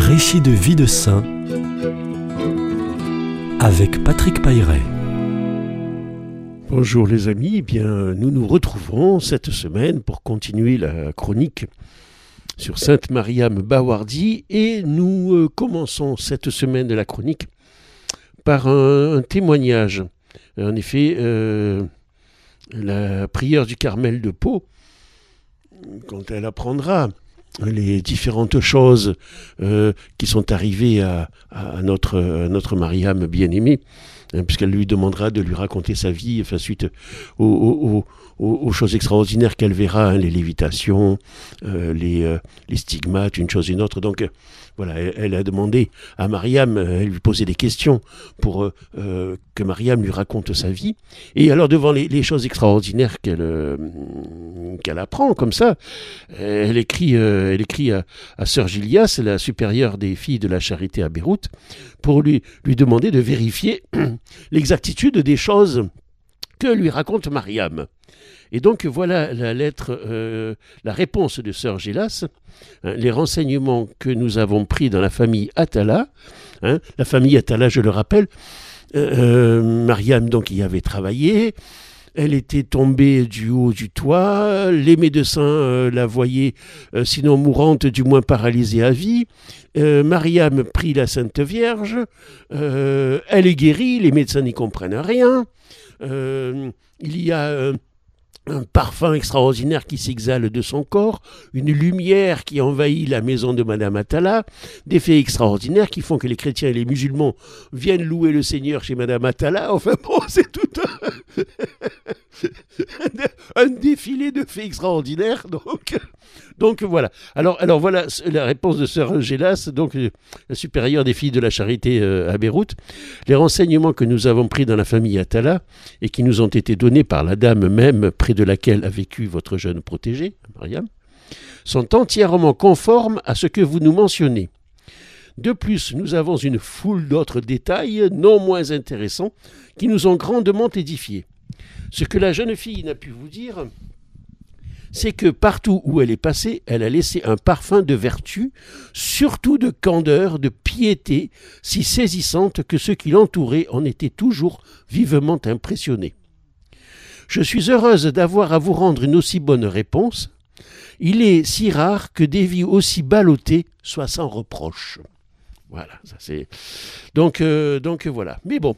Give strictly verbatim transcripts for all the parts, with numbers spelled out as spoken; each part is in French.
Récit de vie de saint avec Patrick Pailleret. Bonjour les amis, eh bien, nous nous retrouvons cette semaine pour continuer la chronique sur Sainte Mariam Bawardi et nous euh, commençons cette semaine de la chronique par un, un témoignage. En effet, euh, la prieure du Carmel de Pau, quand elle apprendra les différentes choses euh, qui sont arrivées à, à, notre, à notre Mariam bien-aimée, hein, puisqu'elle lui demandera de lui raconter sa vie, enfin, suite aux, aux, aux, aux choses extraordinaires qu'elle verra, hein, les lévitations, euh, les, euh, les stigmates, une chose et une autre. Donc euh, voilà, elle, elle a demandé à Mariam, euh, elle lui posait des questions pour euh, que Mariam lui raconte sa vie. Et alors devant les, les choses extraordinaires qu'elle, euh, qu'elle apprend comme ça, elle écrit, euh, elle écrit à, à sœur Gilias, la supérieure des filles de la charité à Beyrouth, pour lui, lui demander de vérifier l'exactitude des choses que lui raconte Mariam. Et donc voilà la lettre, euh, la réponse de sœur Gélas, hein, les renseignements que nous avons pris dans la famille Atala. Hein, la famille Atala, je le rappelle, euh, Mariam donc y avait travaillé. Elle était tombée du haut du toit, les médecins euh, la voyaient, euh, sinon mourante, du moins paralysée à vie. Euh, Mariam prit la Sainte Vierge, euh, elle est guérie, les médecins n'y comprennent rien. Euh, il y a euh, un parfum extraordinaire qui s'exhale de son corps, une lumière qui envahit la maison de Madame Atala, des faits extraordinaires qui font que les chrétiens et les musulmans viennent louer le Seigneur chez Madame Atala. Enfin bon, c'est tout un, un défilé de faits extraordinaires. Donc, donc voilà. Alors, alors voilà la réponse de sœur Gélas, donc la supérieure des filles de la charité euh, à Beyrouth. Les renseignements que nous avons pris dans la famille Atala et qui nous ont été donnés par la dame même près de laquelle a vécu votre jeune protégée, Mariam, sont entièrement conformes à ce que vous nous mentionnez. De plus, nous avons une foule d'autres détails non moins intéressants qui nous ont grandement édifiés. Ce que la jeune fille n'a pu vous dire, c'est que partout où elle est passée, elle a laissé un parfum de vertu, surtout de candeur, de piété, si saisissante que ceux qui l'entouraient en étaient toujours vivement impressionnés. Je suis heureuse d'avoir à vous rendre une aussi bonne réponse. Il est si rare que des vies aussi ballottées soient sans reproche. Voilà, ça c'est... Donc, euh, donc voilà. Mais bon.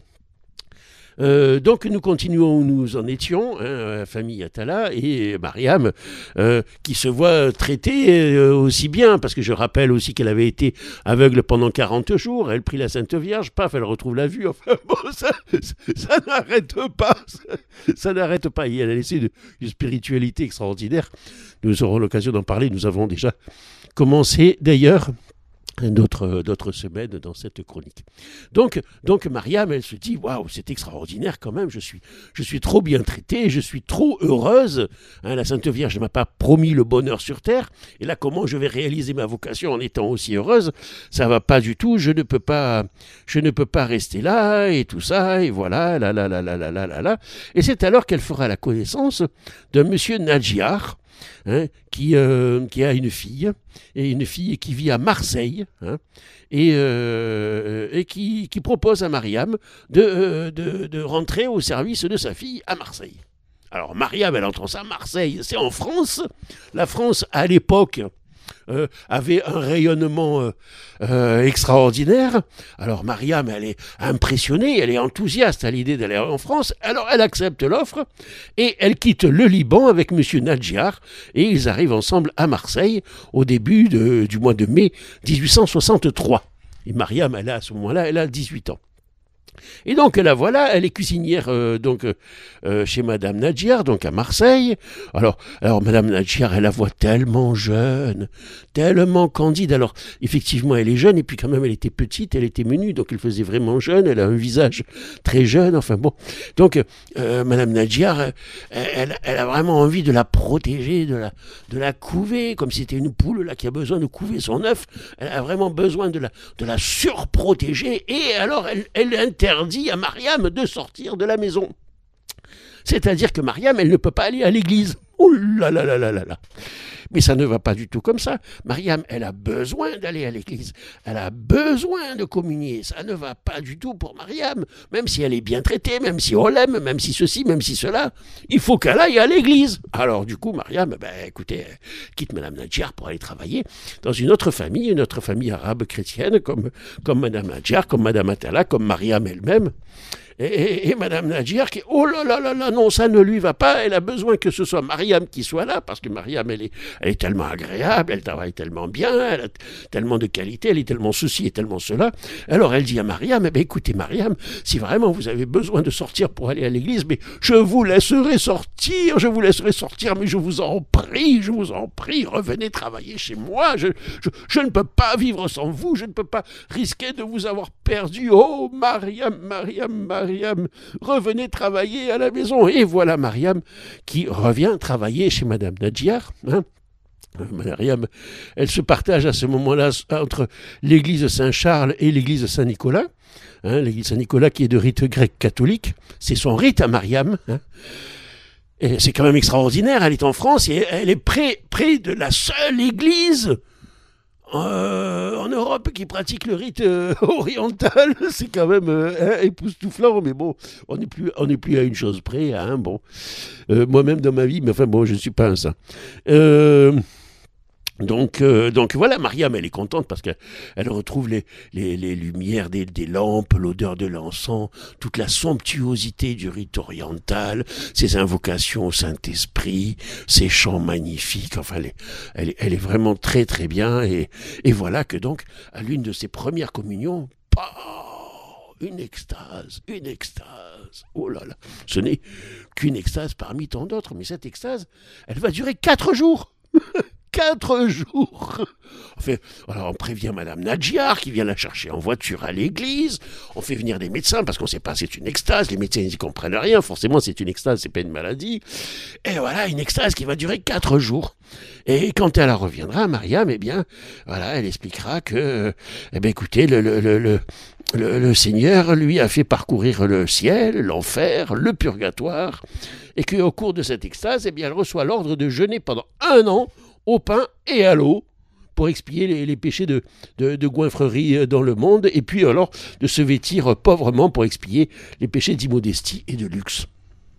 Euh, donc nous continuons où nous en étions, hein, la famille Atala et Mariam, euh, qui se voit traitée euh, aussi bien, parce que je rappelle aussi qu'elle avait été aveugle pendant quarante jours, elle prit la Sainte Vierge, paf, elle retrouve la vue, enfin bon, ça, ça, ça n'arrête pas, ça, ça n'arrête pas, et elle a laissé une, une spiritualité extraordinaire. Nous aurons l'occasion d'en parler, nous avons déjà commencé d'ailleurs D'autres, d'autres semaines dans cette chronique. Donc, donc Mariam, elle se dit, waouh, c'est extraordinaire quand même, je suis, je suis trop bien traitée, je suis trop heureuse. Hein, la Sainte Vierge ne m'a pas promis le bonheur sur terre, et là, comment je vais réaliser ma vocation en étant aussi heureuse? Ça va pas du tout, je ne peux pas, je ne peux pas rester là, et tout ça, et voilà, là, là, là, là, là, là, là, là. Et c'est alors qu'elle fera la connaissance d'un monsieur Nadjiar, Hein, qui, euh, qui a une fille, et une fille qui vit à Marseille, hein, et, euh, et qui, qui propose à Mariam de, euh, de, de rentrer au service de sa fille à Marseille. Alors Mariam, elle entend ça, Marseille, c'est en France. La France, à l'époque, Euh, avait un rayonnement euh, euh, extraordinaire. Alors Mariam, elle est impressionnée, elle est enthousiaste à l'idée d'aller en France. Alors elle accepte l'offre et elle quitte le Liban avec monsieur Nadjiar et ils arrivent ensemble à Marseille au début de, du mois de mai dix-huit cent soixante-trois. Et Mariam, elle a, à ce moment-là, elle a dix-huit ans. Et donc la voilà, elle est cuisinière euh, donc euh, chez Madame Nadjiar, donc à Marseille. Alors, alors Madame Nadjiar, elle la voit tellement jeune, tellement candide. Alors effectivement, elle est jeune et puis quand même elle était petite, elle était menue, donc elle faisait vraiment jeune. Elle a un visage très jeune. Enfin bon, donc euh, Madame Nadjiar, elle, elle, elle a vraiment envie de la protéger, de la de la couver, comme si c'était une poule là qui a besoin de couver son œuf. Elle a vraiment besoin de la de la surprotéger. Et alors elle elle interdit à Mariam de sortir de la maison. C'est-à-dire que Mariam, elle ne peut pas aller à l'église. Oh là là là là là là. Mais ça ne va pas du tout comme ça. Mariam, elle a besoin d'aller à l'église. Elle a besoin de communier. Ça ne va pas du tout pour Mariam. Même si elle est bien traitée, même si on l'aime, même si ceci, même si cela, il faut qu'elle aille à l'église. Alors du coup, Mariam, ben, écoutez, elle quitte Madame Nadjar pour aller travailler dans une autre famille, une autre famille arabe chrétienne, comme, comme Madame Nadjar, comme Madame Atala, comme Mariam elle-même. Et, et, et Madame Nadjar qui, oh là là là là, non, ça ne lui va pas, elle a besoin que ce soit Mariam qui soit là, parce que Mariam, elle est, elle est tellement agréable, elle travaille tellement bien, elle a tellement de qualité, elle est tellement ceci et tellement cela. Alors elle dit à Mariam, eh bien, écoutez Mariam, si vraiment vous avez besoin de sortir pour aller à l'église, mais je vous laisserai sortir, je vous laisserai sortir, mais je vous en prie, je vous en prie, revenez travailler chez moi, je, je, je ne peux pas vivre sans vous, je ne peux pas risquer de vous avoir perdu. Oh Mariam, Mariam, Mariam. Mariam, revenez travailler à la maison. Et voilà Mariam qui revient travailler chez Madame Nadjar. Hein. Mariam, elle se partage à ce moment-là entre l'église Saint-Charles et l'église Saint-Nicolas. Hein, l'église Saint-Nicolas qui est de rite grec catholique. C'est son rite à Mariam. Hein. Et c'est quand même extraordinaire. Elle est en France et elle est près, près de la seule église Euh, en Europe qui pratique le rite euh, oriental. C'est quand même euh, hein, époustouflant, mais bon, on n'est plus, on n'est plus à une chose près. Hein, bon, euh, moi-même dans ma vie, mais enfin bon, je ne suis pas un saint. Euh, Donc, euh, donc voilà, Mariam, elle est contente parce qu'elle retrouve les, les, les lumières des, des lampes, l'odeur de l'encens, toute la somptuosité du rite oriental, ses invocations au Saint-Esprit, ses chants magnifiques. Enfin, elle est, elle est, elle est vraiment très très bien. Et, et voilà que donc, à l'une de ses premières communions, oh, une extase, une extase. Oh là là, ce n'est qu'une extase parmi tant d'autres, mais cette extase, elle va durer quatre jours. Quatre jours. Enfin, alors on prévient Madame Nadjar qui vient la chercher en voiture à l'église. On fait venir des médecins parce qu'on ne sait pas, c'est une extase. Les médecins n'y comprennent rien. Forcément, c'est une extase, c'est pas une maladie. Et voilà, une extase qui va durer quatre jours. Et quand elle reviendra, Mariam, eh bien, voilà, elle expliquera que, eh bien, écoutez, le, le, le, le Le, le Seigneur lui a fait parcourir le ciel, l'enfer, le purgatoire, et qu'au cours de cette extase, eh bien, elle reçoit l'ordre de jeûner pendant un an au pain et à l'eau pour expier les, les péchés de, de, de goinfrerie dans le monde, et puis alors de se vêtir pauvrement pour expier les péchés d'immodestie et de luxe.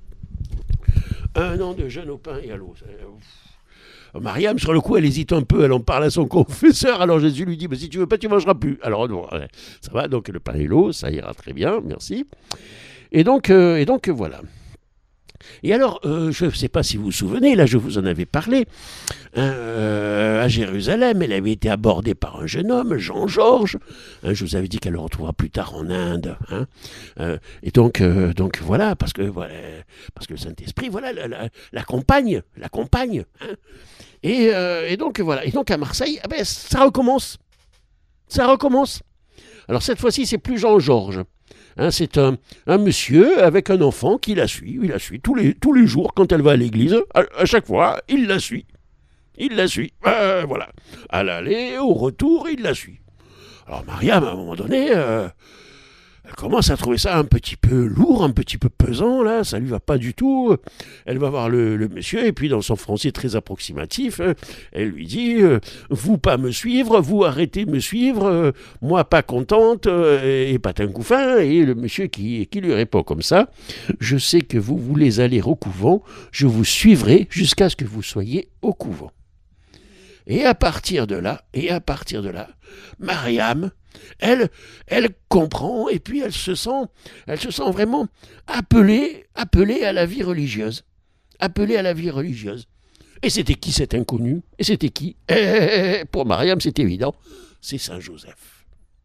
Un an de jeûne au pain et à l'eau. Mariam, sur le coup, elle hésite un peu, elle en parle à son confesseur, alors Jésus lui dit, bah, si tu veux pas, tu mangeras plus. Alors, bon, ça va, donc le pain et l'eau, ça ira très bien, merci. Et donc, euh, et donc voilà. Et alors, euh, je ne sais pas si vous vous souvenez, là je vous en avais parlé, hein, euh, à Jérusalem, elle avait été abordée par un jeune homme, Jean-Georges, hein, je vous avais dit qu'elle le retrouvera plus tard en Inde, hein, euh, et donc, euh, donc voilà, parce que, voilà, parce que le Saint-Esprit, voilà, l'accompagne, l'accompagne, hein, et, euh, et donc voilà, et donc à Marseille, eh ben, ça recommence, ça recommence. Alors cette fois-ci, c'est plus Jean-Georges. Hein, c'est un, un monsieur avec un enfant qui la suit, il la suit tous les, tous les jours quand elle va à l'église, à, à chaque fois, il la suit. Il la suit, euh, voilà. À l'aller, au retour, il la suit. Alors Mariam, à un moment donné, euh, elle commence à trouver ça un petit peu lourd, un petit peu pesant, là, ça lui va pas du tout. Elle va voir le, le monsieur, et puis dans son français très approximatif, elle lui dit euh, « Vous pas me suivre, vous arrêtez de me suivre, euh, moi pas contente, euh, et patin couffin. » Et le monsieur qui, qui lui répond comme ça « Je sais que vous voulez aller au couvent, je vous suivrai jusqu'à ce que vous soyez au couvent. » Et à partir de là, et à partir de là, Mariam, elle, elle comprend, et puis elle se sent, elle se sent vraiment appelée, appelée à la vie religieuse. Appelée à la vie religieuse. Et c'était qui cet inconnu? Et c'était qui? Et pour Mariam, c'est évident, c'est Saint Joseph.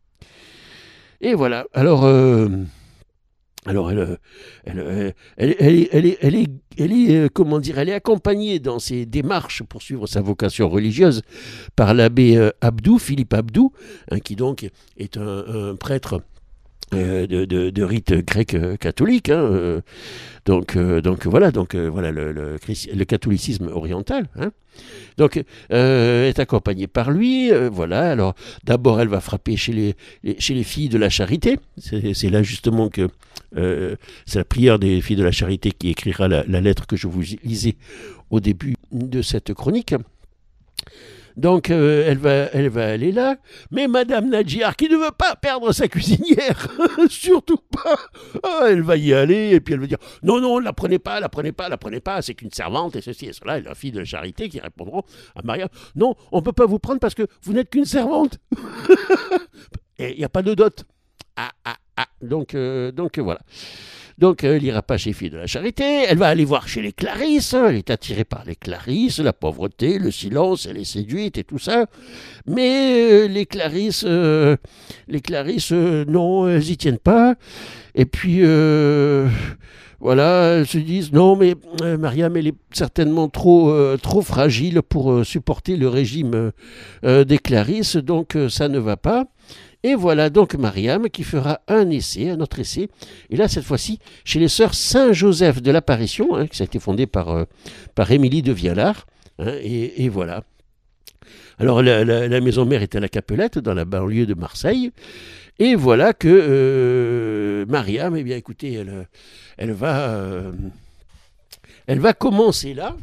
Et voilà, alors... Euh, Alors elle, elle, elle, elle, elle, est, elle, est, elle est, comment dire, elle est accompagnée dans ses démarches pour suivre sa vocation religieuse par l'abbé Abdou, Philippe Abdou, hein, qui donc est un, un prêtre euh, de, de, de rite grec euh, catholique. Hein, euh, donc, euh, donc voilà, donc euh, voilà le, le, le catholicisme oriental. Hein. Donc, euh, est accompagnée par lui. Euh, voilà. Alors, d'abord, elle va frapper chez les, les chez les filles de la charité. C'est, c'est là justement que euh, c'est la prière des filles de la charité qui écrira la, la lettre que je vous lisais au début de cette chronique. Donc, euh, elle, va, elle va aller là. Mais Madame Nadjiar, qui ne veut pas perdre sa cuisinière, surtout pas, ah, elle va y aller et puis elle va dire « Non, non, la prenez pas, la prenez pas, la prenez pas, c'est qu'une servante et ceci et cela. » Et la fille de la charité qui répondront à Maria « Non, on ne peut pas vous prendre parce que vous n'êtes qu'une servante. » Et il n'y a pas de dot. Ah, ah, ah. Donc, euh, donc voilà. Donc, elle n'ira pas chez les filles de la charité, elle va aller voir chez les Clarisses, elle est attirée par les Clarisses, la pauvreté, le silence, elle est séduite et tout ça. Mais euh, les Clarisses, euh, les Clarisses, euh, non, elles n'y tiennent pas. Et puis, euh, voilà, elles se disent, non, mais euh, Mariam, elle est certainement trop, euh, trop fragile pour euh, supporter le régime euh, des Clarisses, donc euh, ça ne va pas. Et voilà donc Mariam qui fera un essai, un autre essai, et là cette fois-ci chez les sœurs Saint-Joseph de l'Apparition, hein, qui a été fondée par, euh, par Émilie de Vialard, hein, et, et voilà. Alors la, la, la maison mère est à la Capelette, dans la banlieue de Marseille, et voilà que euh, Mariam, eh bien écoutez, elle, elle, va, euh, elle va commencer là,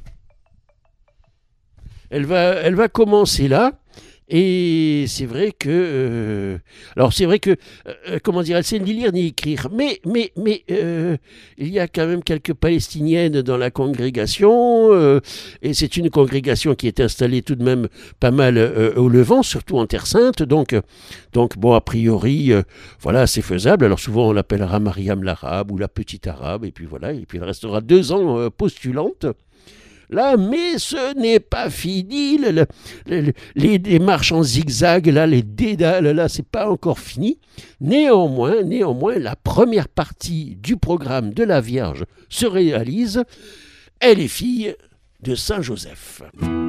elle va, elle va commencer là, et c'est vrai que, euh, alors c'est vrai que, euh, comment dire, elle sait ni lire ni écrire, mais, mais, mais euh, il y a quand même quelques Palestiniennes dans la congrégation, euh, et c'est une congrégation qui est installée tout de même pas mal euh, au Levant, surtout en Terre Sainte, donc, donc bon, a priori, euh, voilà, c'est faisable. Alors souvent on l'appellera Mariam l'Arabe ou la Petite Arabe, et puis voilà, et puis elle restera deux ans euh, postulante. Là, mais ce n'est pas fini, le, le, le, les démarches en zigzag, là, les dédales, là, c'est pas encore fini. Néanmoins, néanmoins, la première partie du programme de la Vierge se réalise. Elle est fille de Saint Joseph.